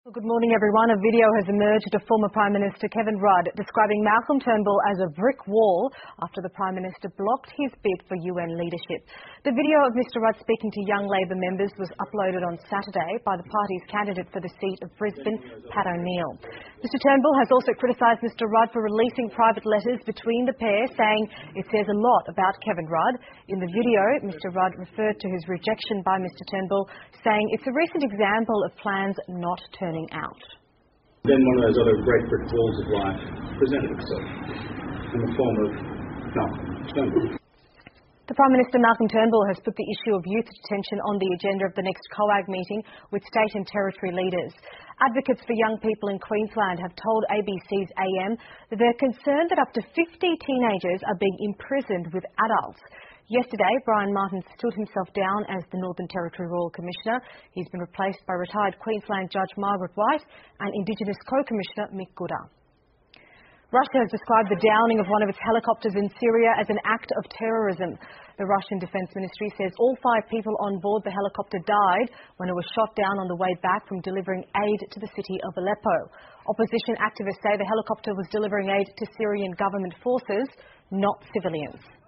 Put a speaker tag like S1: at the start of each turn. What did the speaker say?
S1: Well, good morning, everyone. A video has emerged of former Prime Minister Kevin Rudd describing Malcolm Turnbull as a brick wall after the Prime Minister blocked his bid for UN leadership. The video of Mr Rudd speaking to young Labor members was uploaded on Saturday by the party's candidate for the seat of Brisbane, Pat O'Neill. Mr Turnbull has also criticised Mr Rudd for releasing private letters between the pair, saying it says a lot about Kevin Rudd. In the video, Mr Rudd referred to his rejection by Mr Turnbull, saying it's a recent example of plans not turning out.
S2: Then one of those other great brick walls of life presented itself in the form of Malcolm Turnbull.
S1: The Prime Minister Malcolm Turnbull has put the issue of youth detention on the agenda of the next COAG meeting with state and territory leaders. Advocates for young people in Queensland have told ABC's AM that they're concerned that up to 50 teenagers are being imprisoned with adults. Yesterday, Brian Martin stood himself down as the Northern Territory Royal Commissioner. He's been replaced by retired Queensland Judge Margaret White and Indigenous Co-Commissioner Mick Gooda. Russia has described the downing of one of its helicopters in Syria as an act of terrorism. The Russian Defence Ministry says all 5 people on board the helicopter died when it was shot down on the way back from delivering aid to the city of Aleppo. Opposition activists say the helicopter was delivering aid to Syrian government forces, not civilians.